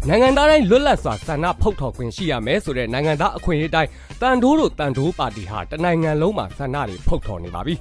နိုင်ငံသားတိုင်းလွတ်လပ်စွာဆန္ဒဖောက်ထုတ်ခွင့်ရှိရမယ်ဆိုတဲ့နိုင်ငံသားအခွင့်အရေးတိုင်းတန်တိုးတို့တန်တိုးပါတီဟာတနိုင်ငံလုံးမှာဆန္ဒတွေဖောက်ထုတ်နေပါပြီ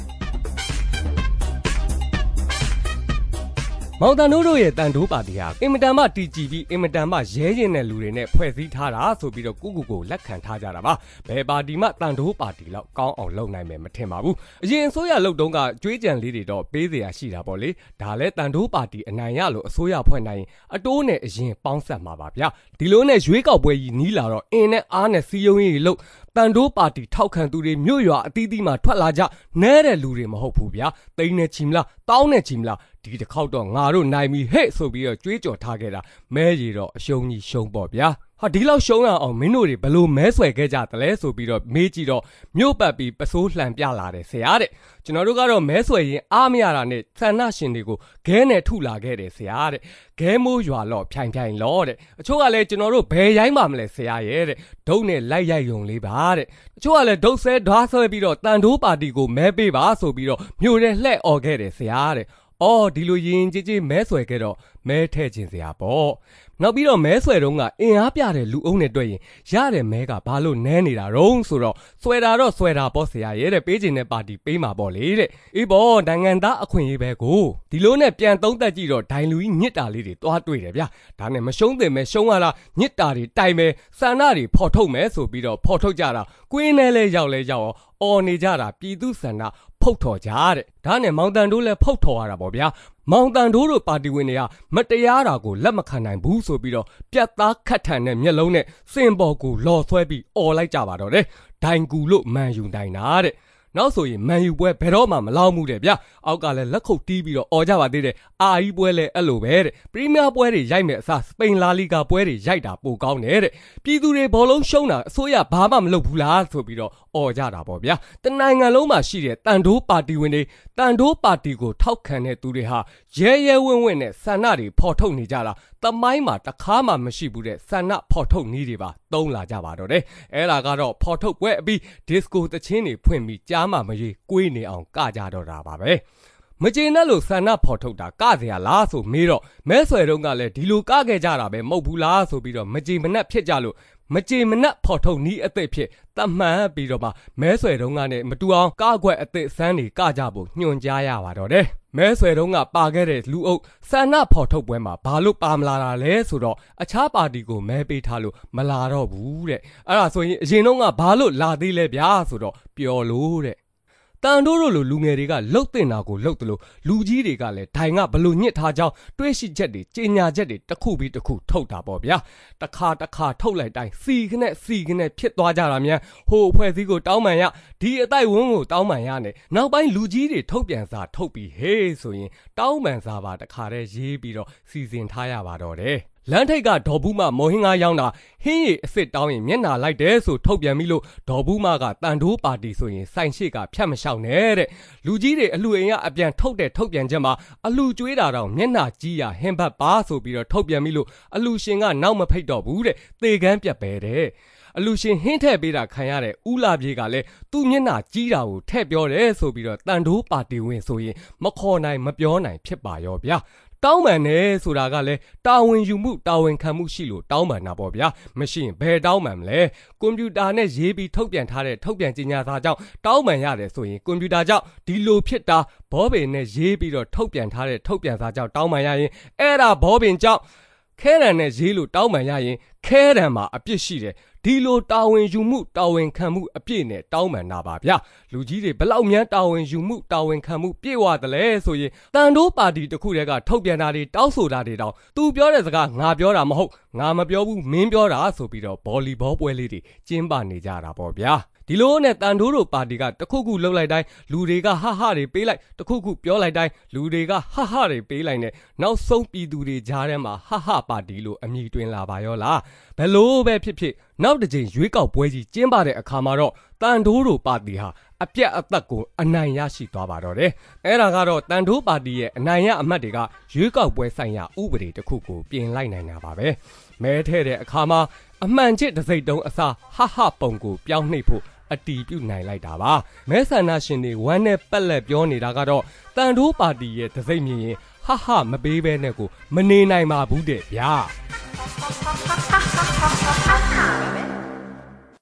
မောင်တန်တို့ရဲ့တန်တိုးပါတီဟာအင်မတန်မှတီကြည်ပြီးအင်မတန်မှရဲရင်တဲ့လူတွေနဲ့ဖွဲ့စည်းထားတာဆိုပြီးတော့ကိုလက်ခံထားကြတာပါဘယ်ပါတီမှတန်တိုးပါတီလောက်ကောင်းအောင်လုပ်နိုင်မယ်မထင်ပါဘူးအရင်အစိုးရလုပ်တုန်းကကြွေးကြံလေးတွေတော့ပေးစရာရှိတာပေါ့လေဒါလဲတန်တိုးပါတီအနိုင်ရလို့အစိုးရဖွဲ့နိုင်အတိုးနဲ့အရင်ပေါင်းဆက်မှာပါဗျာဒီလိုနဲ့ရွေးကောက်ပွဲကြီးနီးလာတော့အင်းနဲ့အားနဲ့စီယုံရေးလို့တန်တိုးပါတီထောက်ခံသူတွေမြို့ရွာအသီးသီးမှာထွက်လာကြနဲတဲ့လူတွေမဟုတ်ဘူးဗျာတိန်နဲ့ချီမလားတောင်းနဲ့ချီမလားဒီတစ်ခေါက်တော့ငါတို့နိုင်ပြီဟဲ့ဆိုပြီးတော့ကြွေးကြော်ထားခဲ့တာမဲရီတော့အရှုံးကြီးရှုံးပေါ့ဗျာဟာဒီလောက်ရှုံးရအောင်မင်းတို့တွေဘလို့မဲဆွဲခဲ့ကြတယ်လဲဆိုပြီးတော့မေးကြည့်တော့မြို့ပတ်ပြီးပစိုးလှန်ပြလာတယ်ဆရာတဲ့ကျွန်တော်တို့ကတော့မဲဆွဲရင်အားမရတာနဲ့ဆန္ဒရှင်တွေကိုခဲနဲ့ထုလာခဲ့တယ်ဆရာတဲ့ခဲမိုးရွာတော့ဖြိုင်လောတဲ့အချို့ကလည်းကျွန်တော်တို့ဘယ်ရိုင်းပါမလဲဆရာရဲ့တဲ့ဒုတ်နဲ့လိုက်ရိုက်ယုံလေးပါတဲ့တချို့ကလည်းဒုတ်ဆဲဓာတ်ဆွဲပြီးတော့တန်တိုးပါတီကိုမဲပေးပါဆိုပြီးတော့မြို့ထဲလှဲ့អော်ခဲ့တယ်ဆရာတဲ့အော်ဒီလိုရင်ကြီးမဲဆွဲခဲ့တော့မဲထဲ့ခြင်းစရာပေါ့နောက်ပြီးတော့မဲဆွဲတုန်းကအင်အားပြတဲ့လူအုပ်နဲ့တွေ့ရင်ရတဲ့မဲကဘာလို့နဲနေတာတုံးဆိုတော့ဆွဲတာတော့ဆွဲတာပေါ့ဆရာရဲ့တဲ့ပေးခြင်းတဲ့ပါတီပေးမှာပေါ့လေတဲ့အေးပေါ့နိုင်ငံသားအခွင့်အရေးပဲကိုဒီလိုနဲ့ပြန်သုံးသက်ကြည့်တော့ဒိုင်လူကြီးညစ်တာလေးတွေတွားတွေ့တယ်ဗျဒါနဲ့မရှုံးသင့်မဲရှုံးရတာညစ်တာတွေတိုင်မဲဆန္ဒတွေဖော်ထုတ်မဲဆိုပြီးတော့ဖော်ထုတ်ကြတာကွင်းနဲ့လဲရောက်အော်နေကြတာပြည်သူဆန္ဒဖုတ်ထော်ကြတဲ့ဒါနဲ့မောင်တန်တို့လည်းဖုတ်ထော်ရတာပေါ့ဗျာမောင်တန်တို့ပါတီဝင်တွေကမတရားတာကိုလက်မခံနိုင်ဘူးဆိုပြီးတော့ပြတ်သားခတ်ထန်တဲ့မျက်လုံးနဲ့စင်ပေါ်ကိုလော်ဆွဲပြီးអော်လိုက်ကြပါတော့တယ်ဒိုင်ကူလို့မန်ယူတိုင်းတာတဲ့နောက်ဆိုရင်မန်ယူပွဲဘယ်တော့မှမလောက်မှုတဲ့ဗျအောက်ကလည်းလက်ခုပ်တီးပြီးတော့អော်ကြပါသေးတယ်အာကြီးပွဲလည်းအဲ့လိုပဲတဲ့ပရီးမီးယားပွဲတွေရိုက်မဲ့အစားစပိန်လာလီဂါပွဲတွေရိုက်တာပိုကောင်းတယ်တဲ့ပြည်သူတွေဘောလုံးရှုံးတာအစိုးရဘာမှမလုပ်ဘူးလားဆိုပြီးတော့អော်ကြတာပေါ့ဗျာတနိုင်ငံလုံးမှာရှိတဲ့တန်တိုးပါတီဝင်တွေတန်တိုးပါတီကိုထောက်ခံတဲ့သူတွေဟာရဲဝင့်နဲ့ဆန္ဒတွေဖော်ထုတ်နေကြတာတမိုင်းမှာတခါမှမရှိဘူးတဲ့ဆန္ဒဖော်ထုတ်နည်းတွေပါသုံးလာကြပါတော့တယ်အဲ့ဒါကတော့ဖော်ထုတ်ပွဲအပြီးဒီစကိုသချင်းတွေဖွင့်ပြီးကြားမှမရွေးကွေးနေအောင်ကကြတော့တာပါပဲမကျေနပ်လို့ဆန္ဒဖော်ထုတ်တာကစရာလားဆိုမေးတော့မဲဆွဲတုန်းကလည်းဒီလိုကခဲ့ကြတာပဲမဟုတ်ဘူးလားဆိုပြီးတော့မကျေမနပ်ဖြစ်ကြလို့မကြေမနက်ဖော်ထုတ်နီးအသက်ဖြစ်တမှန်ပြီးတော့မှမဲဆွဲတုန်းကနဲ့မတူအောင်ကားခွက်အသက်ဆန်းတွေကကြဖို့ညွှန်ကြားရပါတော့တယ်မဲဆွဲတုန်းကပါခဲ့တဲ့လူအုပ်ဆန္ဒဖော်ထုတ်ပွဲမှာဘာလို့ပါမလာတာလဲဆိုတော့အခြားပါတီကိုမဲပေးထားလို့မလာတော့ဘူးတဲ့အဲ့ဒါဆိုရင်အရင်တုန်းကဘာလို့လာသေးလဲဗျာဆိုတော့ပျော်လို့တဲ့တန်တိုးတို့လိုလူငယ်တွေကလှုပ်တင်တာကိုလှုပ်တယ်လို့လူကြီးတွေကလည်းဒိုင်ကဘလို့ညစ်ထားကြောင်းတွေးရှိချက်တွေကြေညာချက်တွေတစ်ခုပြီးတစ်ခုထုတ်တာပေါ့ဗျာတခါထုတ်လိုက်တိုင်းစီခနဲ့ဖြစ်သွားကြတာများဟိုအဖွဲ့အစည်းကိုတောင်းပန်ရဒီအတိုက်ဝန်းကိုတောင်းပန်ရနဲ့နောက်ပိုင်းလူကြီးတွေထုတ်ပြန်စာထုတ်ပြီးဟေးဆိုရင်တောင်းပန်စာပါတခါတည်းရေးပြီးတော့စီစဉ်ထားရပါတော့တယ်လမ်းထိပ်ကဒေါ်ဘူးမမော်ဟင်းကားရောင်းတာဟင်းရည်အစ်စ်တောင်းရင်မျက်နှာလိုက်တယ်ဆိုထုတ်ပြန်ပြီးလို့ဒေါ်ဘူးမကတန်တိုးပါတီဆိုရင်စိုင်ရှိကဖြတ်မလျှောက်နဲ့တဲ့လူကြီးတွေအလှအိမ်ကအပြန်ထုတ်တဲ့ထုတ်ပြန်ချက်မှာအလှကျွေးတာတော့မျက်နှာကြီးရဟင်းဘတ်ပါဆိုပြီးတော့ထုတ်ပြန်ပြီးလို့အလှရှင်ကနောက်မဖိတ်တော့ဘူးတဲ့သေကန်းပြတ်ပဲတဲ့အလူရှင်ဟင်းထည့်ပေးတာခံရတဲ့ဦးလာပြေကလည်းသူ့မျက်နှာကြီးတာကိုထည့်ပြောတယ်ဆိုပြီးတော့တန်တိုးပါတီဝင်ဆိုရင်မခေါ်နိုင်မပြောနိုင်ဖြစ်ပါရောဗျာတောင်းပန်တယ်ဆိုတာကလည်းတာဝန်ယူမှုတာဝန်ခံမှုရှိလို့တောင်းပန်တာပေါ့ဗျာမရှိရင်ဘယ်တောင်းပန်မလဲကွန်ပျူတာနဲ့ရေးပြီးထုတ်ပြန်ထားတဲ့ထုတ်ပြန်ကြေညာစာကြောင့်တောင်းပန်ရတယ်ဆိုရင်ကွန်ပျူတာကြောင့်ဒီလိုဖြစ်တာဘောပင်နဲ့ရေးပြီးတော့ထုတ်ပြန်ထားတဲ့ထုတ်ပြန်စာကြောင့်တောင်းပန်ရရင်အဲ့ဒါဘောပင်ကြောင့်ခဲရန်နဲ့ရေးလို့တောင်းပန်ရရင်ခဲရန်မှာအပြစ်ရှိတယ်ဒီလိုတာဝန်ယူမှုတာဝန်ခံမှုအပြည့်နဲ့တောင်းပန်တာပါဗျလူကြီးတွေဘလောက်များတာဝန်ယူမှုတာဝန်ခံမှုပြည့်ဝတယ်လဲဆိုရင်တန်တိုးပါတီတစ်ခုတည်းကထုတ်ပြန်တာတွေတောင်းဆိုတာတွေတောင်သူပြောတဲ့စကားငါပြောတာမဟုတ်ငါမပြောဘူးမင်းပြောတာဆိုပြီးတော့ဗော်လီဘောပွဲလေးတွေကျင်းပနေကြတာပေါ့ဗျာဒီလိုနဲ့တန်တိုးတို့ပါတီကတခုခုလှုပ်လိုက်တိုင်းလူတွေကဟဟတွေပေးလိုက်တခုခုပြောလိုက်တိုင်းလူတွေကဟဟတွေပေးလိုက်နဲ့နောက်ဆုံးပြည်သူတွေကြားထဲမှာဟဟပါတီလို့အမည်တွင်လာပါရောလားဘယ်လိုပဲဖြစ်နောက်တစ်ချိန်ရွေးကောက်ပွဲကြီးကျင်းပတဲ့အခါမှာတော့တန်တိုးတို့ပါတီဟာအပြတ်အသက်ကိုအနိုင်ရရှိသွားပါတော့တယ်အဲ့ဒါကတော့တန်တိုးပါတီရဲ့အနိုင်ရအမတ်တွေကရွေးကောက်ပွဲဆိုင်ရာဥပဒေတစ်ခုကိုပြင်လိုက်နိုင်တာပါပဲမဲထဲတဲ့အခါမှာအမှန်ချစ်တစ်စိတ်တုံးအစားဟဟပုံကိုပြောင်းနှိပ်ဖို့အတီးပြုတ်နိုင်လိုက်တာပါမဲဆန္ဒရှင်တွေဝမ်းနဲ့ပက်လက်ပြောနေတာကတော့တန်တိုးပါတီရဲ့တစ်စိတ်မြင်ရင်ဟဟမပေးဘဲနဲ့ကိုမနေနိုင်ပါဘူးတဲ့ဗျာ